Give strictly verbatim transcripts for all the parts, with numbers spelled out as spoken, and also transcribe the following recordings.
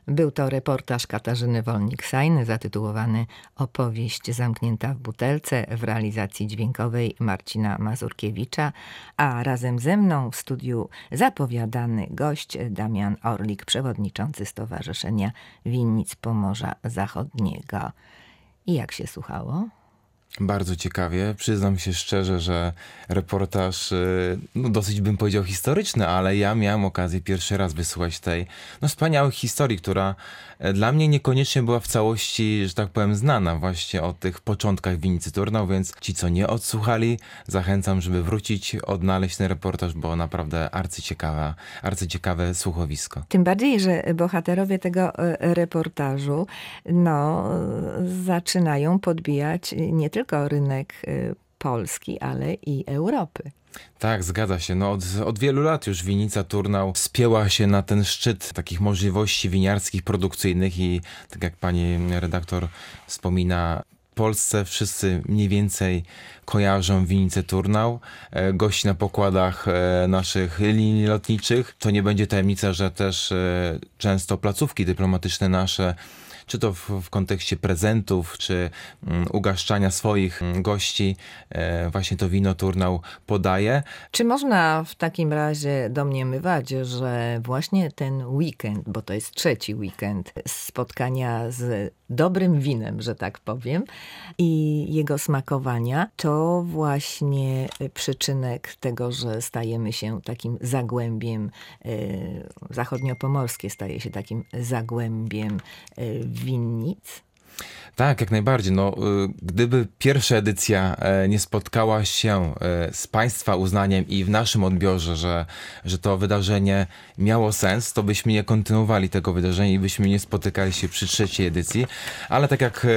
Był to reportaż Katarzyny Wolnik-Sajny zatytułowany Opowieść zamknięta w butelce w realizacji dźwiękowej Marcina Mazurkiewicza, a razem ze mną w studiu zapowiadany gość Damian Orlik, przewodniczący Stowarzyszenia Winnic Pomorza Zachodniego. I jak się słuchało? Bardzo ciekawie. Przyznam się szczerze, że reportaż, no dosyć bym powiedział historyczny, ale ja miałem okazję pierwszy raz wysłuchać tej no, wspaniałej historii, która dla mnie niekoniecznie była w całości, że tak powiem, znana właśnie o tych początkach winnicy Turnał, więc ci, co nie odsłuchali, zachęcam, żeby wrócić, odnaleźć ten reportaż, bo naprawdę arcyciekawa, arcyciekawe słuchowisko. Tym bardziej, że bohaterowie tego reportażu no, zaczynają podbijać nie tylko rynek Polski, ale i Europy. Tak, zgadza się. No od, od wielu lat już winnica Turnał wspięła się na ten szczyt takich możliwości winiarskich, produkcyjnych i tak jak pani redaktor wspomina, w Polsce wszyscy mniej więcej kojarzą winnicę Turnał. E, gości na pokładach e, naszych linii lotniczych. To nie będzie tajemnica, że też e, często placówki dyplomatyczne nasze, czy to w, w kontekście prezentów, czy um, ugaszczania swoich um, gości, e, właśnie to wino Turnał podaje. Czy można w takim razie domniemywać, że właśnie ten weekend, bo to jest trzeci weekend spotkania z dobrym winem, że tak powiem, i jego smakowania, to właśnie przyczynek tego, że stajemy się takim zagłębiem, e, zachodniopomorskie staje się takim zagłębiem e, winnic? Tak, jak najbardziej. No, gdyby pierwsza edycja nie spotkała się z Państwa uznaniem i w naszym odbiorze, że, że to wydarzenie miało sens, to byśmy nie kontynuowali tego wydarzenia i byśmy nie spotykali się przy trzeciej edycji. Ale tak jak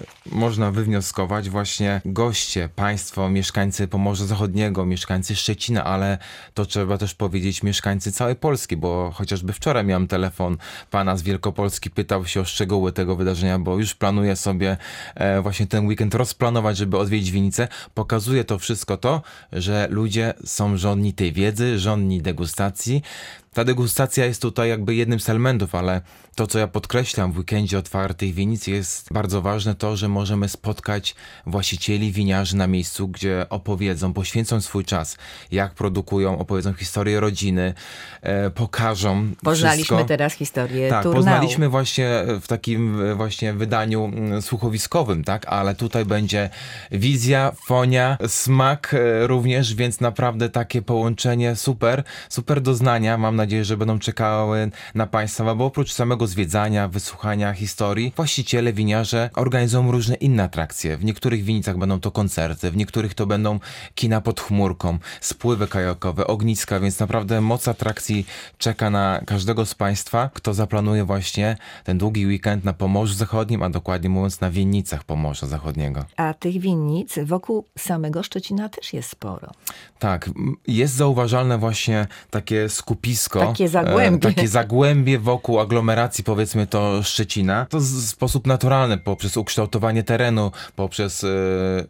można wywnioskować, właśnie goście, Państwo, mieszkańcy Pomorza Zachodniego, mieszkańcy Szczecina, ale to trzeba też powiedzieć mieszkańcy całej Polski, bo chociażby wczoraj miałem telefon pana z Wielkopolski, pytał się o szczegóły tego wydarzenia, bo już planuje sobie e, właśnie ten weekend rozplanować, żeby odwiedzić winnicę. Pokazuje to wszystko to, że ludzie są żądni tej wiedzy, żądni degustacji. Ta degustacja jest tutaj jakby jednym z elementów, ale to, co ja podkreślam w weekendzie otwartych winnic, jest bardzo ważne to, że możemy spotkać właścicieli, winiarzy na miejscu, gdzie opowiedzą, poświęcą swój czas, jak produkują, opowiedzą historię rodziny, e, pokażą Poznaliśmy wszystko. teraz historię Tak, Turnału. poznaliśmy właśnie w takim właśnie wydaniu słuchowiskowym, tak, ale tutaj będzie wizja, fonia, smak również, więc naprawdę takie połączenie super, super doznania. Mam nadzieję, że będą czekały na Państwa, bo oprócz samego zwiedzania, wysłuchania historii, właściciele, winiarze organizują różne inne atrakcje. W niektórych winnicach będą to koncerty, w niektórych to będą kina pod chmurką, spływy kajakowe, ogniska, więc naprawdę moc atrakcji czeka na każdego z Państwa, kto zaplanuje właśnie ten długi weekend na Pomorzu Zachodnim, a dokładnie mówiąc na winnicach Pomorza Zachodniego. A tych winnic wokół samego Szczecina też jest sporo. Tak, jest zauważalne właśnie takie skupisko. Takie zagłębie. E, takie zagłębie wokół aglomeracji, powiedzmy to Szczecina. To w sposób naturalny, poprzez ukształtowanie terenu, poprzez e,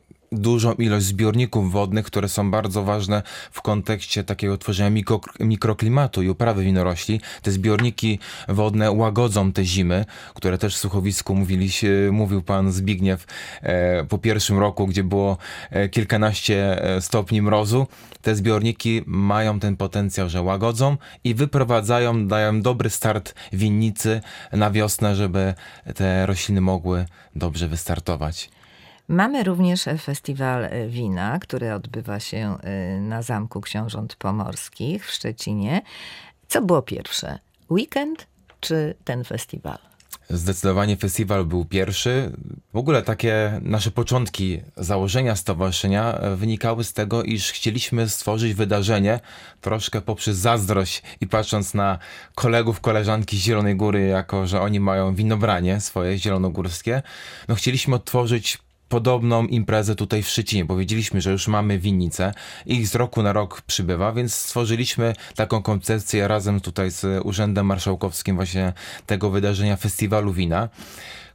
dużą ilość zbiorników wodnych, które są bardzo ważne w kontekście takiego tworzenia mikro, mikroklimatu i uprawy winorośli. Te zbiorniki wodne łagodzą te zimy, które też w słuchowisku mówili, mówił pan Zbigniew e, po pierwszym roku, gdzie było e, kilkanaście stopni mrozu. Te zbiorniki mają ten potencjał, że łagodzą i wyprowadzają, dają dobry start winnicy na wiosnę, żeby te rośliny mogły dobrze wystartować. Mamy również festiwal wina, który odbywa się na Zamku Książąt Pomorskich w Szczecinie. Co było pierwsze? Weekend czy ten festiwal? Zdecydowanie festiwal był pierwszy. W ogóle takie nasze początki założenia stowarzyszenia wynikały z tego, iż chcieliśmy stworzyć wydarzenie troszkę poprzez zazdrość i patrząc na kolegów, koleżanki z Zielonej Góry, jako że oni mają winobranie swoje zielonogórskie, no chcieliśmy odtworzyć podobną imprezę tutaj w Szczecinie, bo wiedzieliśmy, że już mamy winnicę, ich z roku na rok przybywa, więc stworzyliśmy taką koncepcję razem tutaj z Urzędem Marszałkowskim właśnie tego wydarzenia Festiwalu Wina,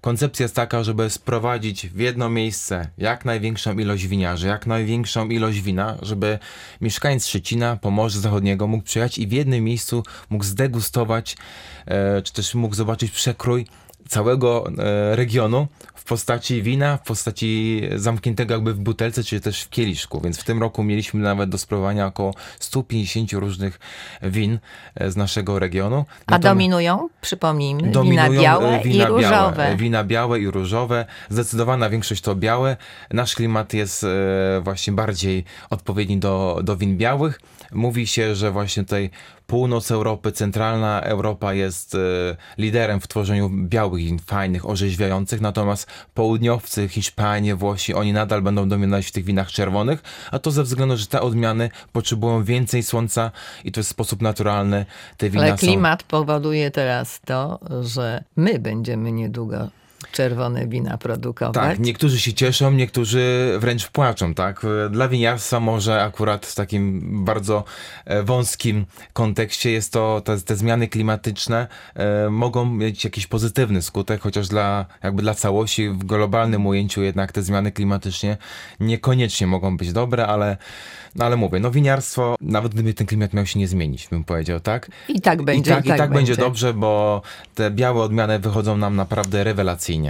koncepcja jest taka, żeby sprowadzić w jedno miejsce jak największą ilość winiarzy, jak największą ilość wina, żeby mieszkaniec Szczecina, Pomorza Zachodniego mógł przyjechać i w jednym miejscu mógł zdegustować, e, czy też mógł zobaczyć przekrój całego e, regionu w postaci wina, w postaci zamkniętego jakby w butelce, czy też w kieliszku. Więc w tym roku mieliśmy nawet do spróbowania około sto pięćdziesiąt różnych win e, z naszego regionu. A Natomiast dominują, przypomnijmy, dominują wina białe wina i różowe. Białe, wina białe i różowe. Zdecydowana większość to białe. Nasz klimat jest e, właśnie bardziej odpowiedni do, do win białych. Mówi się, że właśnie tutaj północ Europy, centralna Europa jest e, liderem w tworzeniu białych win, fajnych, orzeźwiających, natomiast południowcy, Hiszpanie, Włosi, oni nadal będą dominować w tych winach czerwonych, a to ze względu, że te odmiany potrzebują więcej słońca i to jest w sposób naturalny. Te wina Ale klimat są... powoduje teraz to, że my będziemy niedługo czerwone wina produkować. Tak, niektórzy się cieszą, niektórzy wręcz płaczą, tak? Dla winiarstwa może akurat w takim bardzo wąskim kontekście jest to, te, te zmiany klimatyczne e, mogą mieć jakiś pozytywny skutek, chociaż dla, jakby dla całości w globalnym ujęciu jednak te zmiany klimatyczne niekoniecznie mogą być dobre, ale, no ale mówię, no winiarstwo, nawet gdyby ten klimat miał się nie zmienić, bym powiedział, tak? I tak będzie. I tak, i tak, i tak będzie. będzie dobrze, bo te białe odmiany wychodzą nam naprawdę rewelacyjnie.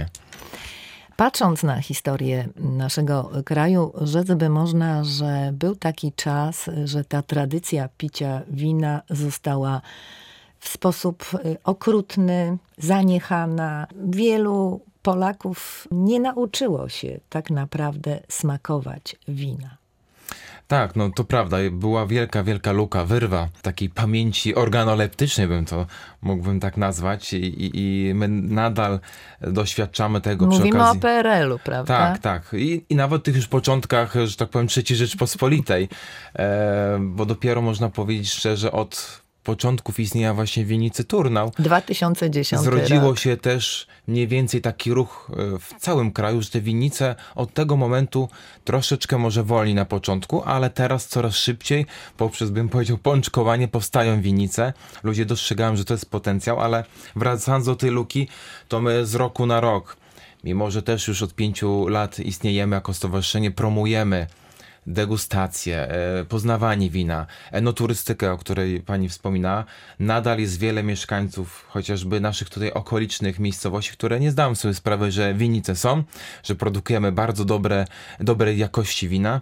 Patrząc na historię naszego kraju, rzec by można, że był taki czas, że ta tradycja picia wina została w sposób okrutny, zaniechana. Wielu Polaków nie nauczyło się tak naprawdę smakować wina. Tak, no to prawda. Była wielka, wielka luka, wyrwa takiej pamięci organoleptycznej, bym to mógłbym tak nazwać. I, i, i my nadal doświadczamy tego Mówimy przy okazji. o P R L-u, prawda? Tak, tak. I, i nawet w tych już początkach, że tak powiem, trzeciej Rzeczpospolitej. E, bo dopiero można powiedzieć szczerze od początków istnienia właśnie winnicy Turnał. dwa tysiące dziesiąty Zrodziło rok. się też mniej więcej taki ruch w całym kraju, że te winnice od tego momentu troszeczkę może wolniej na początku, ale teraz coraz szybciej poprzez, bym powiedział, pączkowanie powstają winnice. Ludzie dostrzegają, że to jest potencjał, ale wracając do tej luki, to my z roku na rok, mimo że też już od pięciu lat istniejemy jako stowarzyszenie, promujemy degustację, poznawanie wina, enoturystykę, o której pani wspominała. Nadal jest wiele mieszkańców, chociażby naszych tutaj okolicznych miejscowości, które nie zdają sobie sprawy, że winnice są, że produkujemy bardzo dobre, dobrej jakości wina.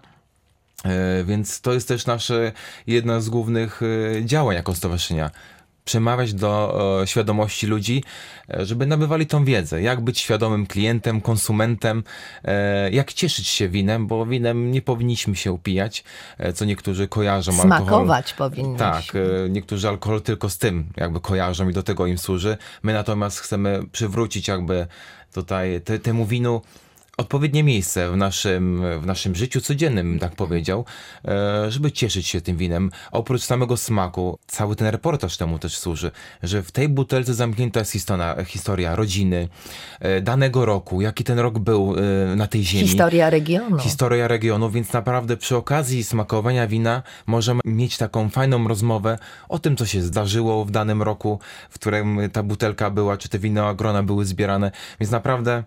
Więc to jest też nasze jedno z głównych działań jako stowarzyszenia. Przemawiać do e, świadomości ludzi, e, żeby nabywali tą wiedzę, jak być świadomym klientem, konsumentem, e, jak cieszyć się winem, bo winem nie powinniśmy się upijać, e, co niektórzy kojarzą. Smakować alkohol. powinniśmy. Tak, e, niektórzy alkohol tylko z tym jakby kojarzą i do tego im służy. My natomiast chcemy przywrócić jakby tutaj te, temu winu odpowiednie miejsce w naszym, w naszym życiu codziennym, bym tak powiedział, żeby cieszyć się tym winem. Oprócz samego smaku, cały ten reportaż temu też służy, że w tej butelce zamknięta jest historia, historia rodziny, danego roku, jaki ten rok był na tej ziemi. Historia regionu. Historia regionu, więc naprawdę przy okazji smakowania wina możemy mieć taką fajną rozmowę o tym, co się zdarzyło w danym roku, w którym ta butelka była, czy te winogrona były zbierane, więc naprawdę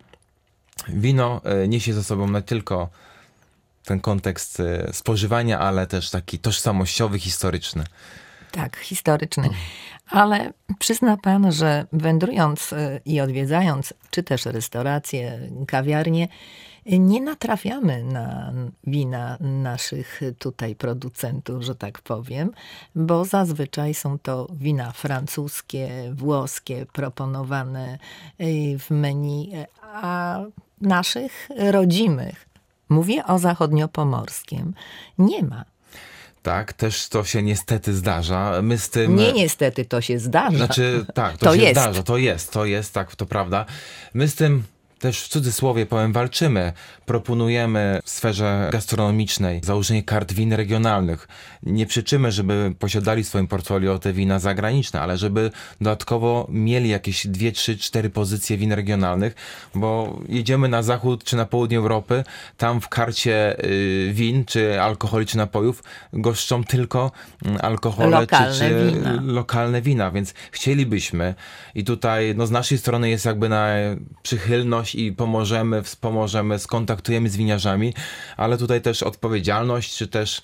wino niesie ze sobą nie tylko ten kontekst spożywania, ale też taki tożsamościowy, historyczny. Tak, historyczny. Ale przyzna pan, że wędrując i odwiedzając, czy też restauracje, kawiarnie, nie natrafiamy na wina naszych tutaj producentów, że tak powiem, bo zazwyczaj są to wina francuskie, włoskie, proponowane w menu, a naszych rodzimych, mówię o zachodniopomorskim, nie ma. Tak, też to się niestety zdarza. My z tym... Nie niestety, to się zdarza. Znaczy, tak, to, to się jest. zdarza, to jest, to jest, tak, to prawda. My z tym też w cudzysłowie powiem, walczymy. Proponujemy w sferze gastronomicznej założenie kart win regionalnych. Nie przyczymy, żeby posiadali w swoim portfolio te wina zagraniczne, ale żeby dodatkowo mieli jakieś dwie, trzy, cztery pozycje win regionalnych, bo jedziemy na zachód czy na południe Europy, tam w karcie y, win, czy alkoholi, czy napojów goszczą tylko alkohole, lokalne czy, czy wina. lokalne wina, więc chcielibyśmy i tutaj no, z naszej strony jest jakby na przychylność i pomożemy, wspomożemy, skontaktujemy z winiarzami, ale tutaj też odpowiedzialność, czy też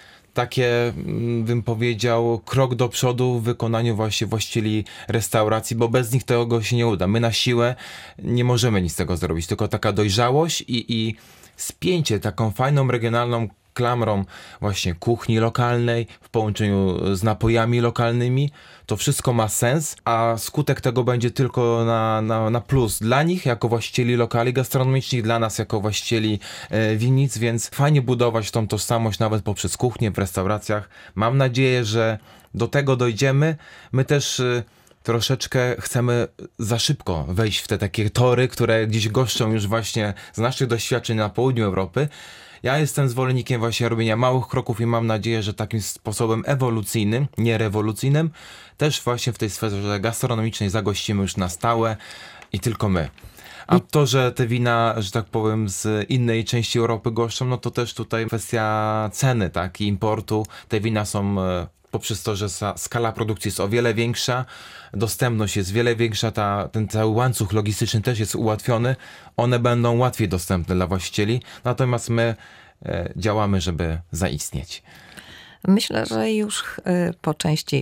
takie, bym powiedział, krok do przodu w wykonaniu właśnie właścicieli restauracji, bo bez nich tego się nie uda. My na siłę nie możemy nic z tego zrobić, tylko taka dojrzałość i, i spięcie taką fajną, regionalną klamrą właśnie kuchni lokalnej w połączeniu z napojami lokalnymi, to wszystko ma sens, a skutek tego będzie tylko na, na, na plus dla nich jako właścicieli lokali gastronomicznych, dla nas jako właścicieli e, winnic, więc fajnie budować tą tożsamość nawet poprzez kuchnię w restauracjach. Mam nadzieję, że do tego dojdziemy. My też e, troszeczkę chcemy za szybko wejść w te takie tory, które gdzieś goszczą już właśnie z naszych doświadczeń na południu Europy. Ja jestem zwolennikiem właśnie robienia małych kroków i mam nadzieję, że takim sposobem ewolucyjnym, nie rewolucyjnym, też właśnie w tej sferze gastronomicznej zagościmy już na stałe i tylko my. A to, że te wina, że tak powiem, z innej części Europy goszczą, no to też tutaj kwestia ceny, tak, i importu. Te wina są poprzez to, że skala produkcji jest o wiele większa, dostępność jest wiele większa, ta, ten cały łańcuch logistyczny też jest ułatwiony, one będą łatwiej dostępne dla właścicieli, natomiast my e, działamy, żeby zaistnieć. Myślę, że już po części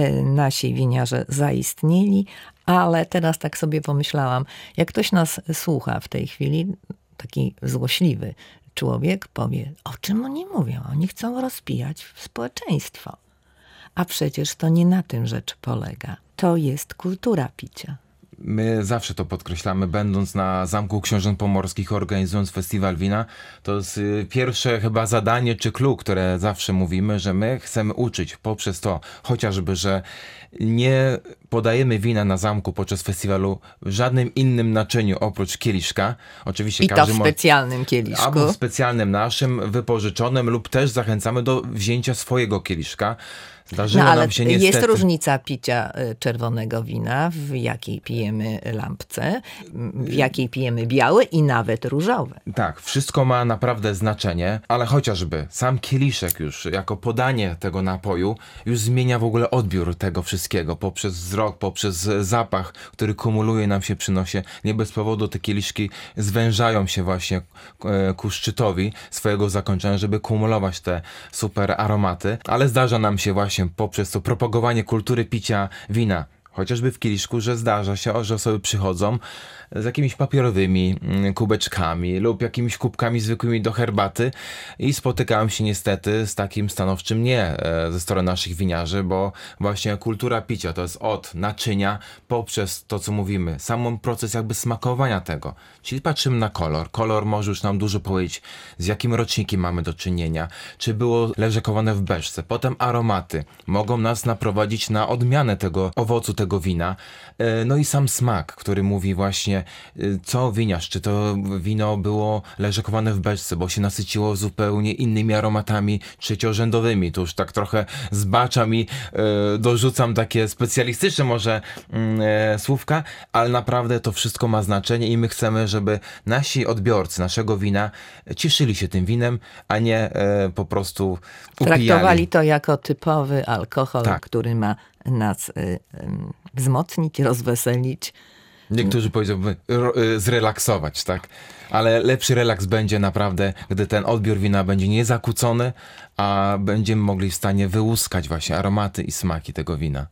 nasi winiarze zaistnieli, ale teraz tak sobie pomyślałam, jak ktoś nas słucha w tej chwili, taki złośliwy człowiek powie, o czym oni mówią? Oni chcą rozpijać społeczeństwo. A przecież to nie na tym rzecz polega. To jest kultura picia. My zawsze to podkreślamy, będąc na Zamku Książąt Pomorskich, organizując festiwal wina. To jest pierwsze chyba zadanie czy clue, które zawsze mówimy, że my chcemy uczyć poprzez to, chociażby, że nie podajemy wina na zamku podczas festiwalu w żadnym innym naczyniu oprócz kieliszka. Oczywiście I to każdy w specjalnym kieliszku. Albo w specjalnym naszym, wypożyczonym, lub też zachęcamy do wzięcia swojego kieliszka. Zdarzyło no, ale nam się niestety... jest różnica picia czerwonego wina, w jakiej pijemy lampce, w jakiej pijemy białe i nawet różowe. Tak, wszystko ma naprawdę znaczenie, ale chociażby sam kieliszek już jako podanie tego napoju już zmienia w ogóle odbiór tego wszystkiego poprzez wzrok, poprzez zapach, który kumuluje nam się przy nosie. Nie bez powodu te kieliszki zwężają się właśnie ku szczytowi swojego zakończenia, żeby kumulować te super aromaty, ale zdarza nam się właśnie poprzez to propagowanie kultury picia wina, chociażby w kieliszku, że zdarza się, że osoby przychodzą z jakimiś papierowymi kubeczkami lub jakimiś kubkami zwykłymi do herbaty i spotykałem się niestety z takim stanowczym nie ze strony naszych winiarzy, bo właśnie kultura picia to jest od naczynia poprzez to, co mówimy, sam proces jakby smakowania tego. Czyli patrzymy na kolor. Kolor może już nam dużo powiedzieć, z jakim rocznikiem mamy do czynienia, czy było leżakowane w beczce. Potem aromaty mogą nas naprowadzić na odmianę tego owocu, tego wina. No i sam smak, który mówi właśnie, co winiarz, czy to wino było leżakowane w beczce, bo się nasyciło zupełnie innymi aromatami trzeciorzędowymi. Tu już tak trochę zbaczam i e, dorzucam takie specjalistyczne może e, słówka, ale naprawdę to wszystko ma znaczenie i my chcemy, żeby nasi odbiorcy naszego wina cieszyli się tym winem, a nie e, po prostu upijali. Traktowali to jako typowy alkohol, tak, który ma nas y, y, wzmocnić, rozweselić. Niektórzy powiedziałby zrelaksować, tak? Ale lepszy relaks będzie naprawdę, gdy ten odbiór wina będzie niezakłócony, a będziemy mogli w stanie wyłuskać właśnie aromaty i smaki tego wina.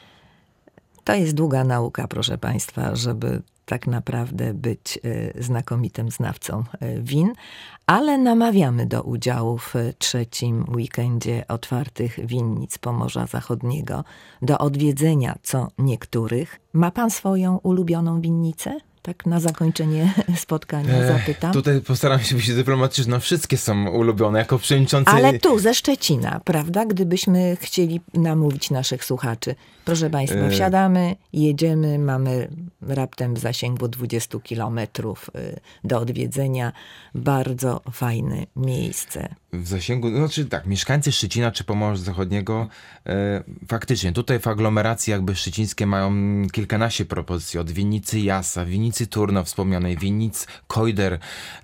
To jest długa nauka, proszę Państwa, żeby tak naprawdę być znakomitym znawcą win, ale namawiamy do udziału w trzecim weekendzie otwartych winnic Pomorza Zachodniego, do odwiedzenia co niektórych. Ma Pan swoją ulubioną winnicę? Tak na zakończenie spotkania zapytam. E, tutaj postaram się być dyplomatyczny. No, wszystkie są ulubione jako przewodniczący. Ale tu ze Szczecina, prawda? Gdybyśmy chcieli namówić naszych słuchaczy. Proszę Państwa, wsiadamy, jedziemy, mamy raptem w zasięgu dwudziestu kilometrów do odwiedzenia. Bardzo fajne miejsce. W zasięgu, no znaczy tak, mieszkańcy Szczecina czy Pomorza Zachodniego e, faktycznie tutaj w aglomeracji jakby szczecińskie mają kilkanaście propozycji, od winnicy Jasa, winnicy Turno wspomnianej, winnic Kojder,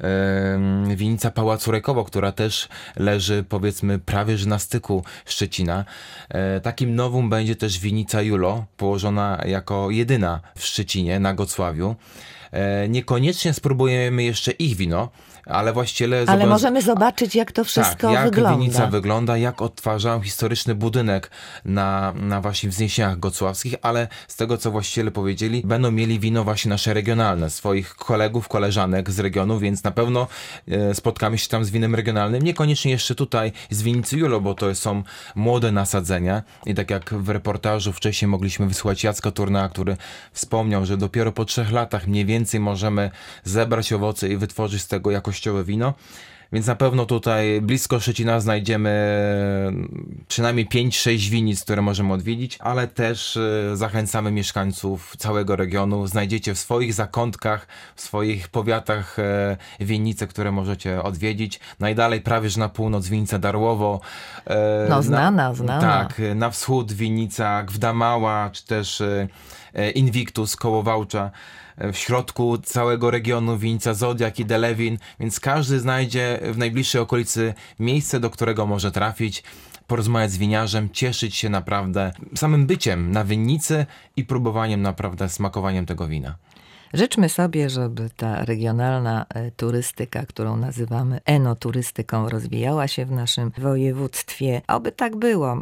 e, winnica Pałacu Rekowo, która też leży powiedzmy prawie że na styku Szczecina. E, takim nowum będzie też winnica Julo, położona jako jedyna w Szczecinie na Gocławiu. E, niekoniecznie spróbujemy jeszcze ich wino, ale właściciele... Ale zobacz... możemy zobaczyć, jak to wszystko tak, jak wygląda. Jak winnica wygląda, jak odtwarzają historyczny budynek na, na właśnie wzniesieniach gocławskich, ale z tego, co właściciele powiedzieli, będą mieli wino właśnie nasze regionalne, swoich kolegów, koleżanek z regionu, więc na pewno e, spotkamy się tam z winem regionalnym. Niekoniecznie jeszcze tutaj z winnicy Julo, bo to są młode nasadzenia i tak jak w reportażu wcześniej mogliśmy wysłuchać Jacka Turnea, który wspomniał, że dopiero po trzech latach mniej więcej możemy zebrać owoce i wytworzyć z tego jakoś wino, więc na pewno tutaj blisko Szczecina znajdziemy przynajmniej pięć sześć winnic, które możemy odwiedzić, ale też zachęcamy mieszkańców całego regionu. Znajdziecie w swoich zakątkach, w swoich powiatach winnice, które możecie odwiedzić. Najdalej prawie że na północ winnica Darłowo. No znana, na, znana. Tak, na wschód winnica Gdamała, czy też Invictus koło Wałcza. W środku całego regionu winnica Zodiak i Delewin, więc każdy znajdzie w najbliższej okolicy miejsce, do którego może trafić, porozmawiać z winiarzem, cieszyć się naprawdę samym byciem na winnicy i próbowaniem naprawdę, smakowaniem tego wina. Życzmy sobie, żeby ta regionalna turystyka, którą nazywamy enoturystyką, rozwijała się w naszym województwie. Oby tak było.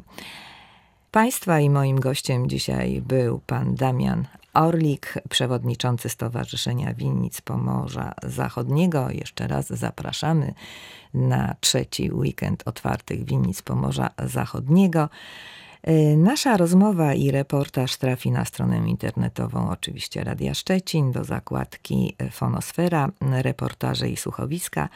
Państwa i moim gościem dzisiaj był pan Damian Orlik, przewodniczący Stowarzyszenia Winnic Pomorza Zachodniego. Jeszcze raz zapraszamy na trzeci weekend otwartych winnic Pomorza Zachodniego. Nasza rozmowa i reportaż trafi na stronę internetową oczywiście Radia Szczecin do zakładki Fonosfera, reportaże i słuchowiska.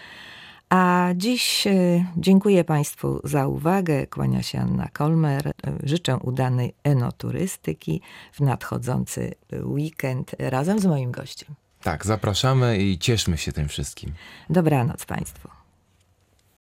A dziś dziękuję Państwu za uwagę. Kłania się Anna Kolmer. Życzę udanej enoturystyki w nadchodzący weekend razem z moim gościem. Tak, zapraszamy i cieszmy się tym wszystkim. Dobranoc Państwu.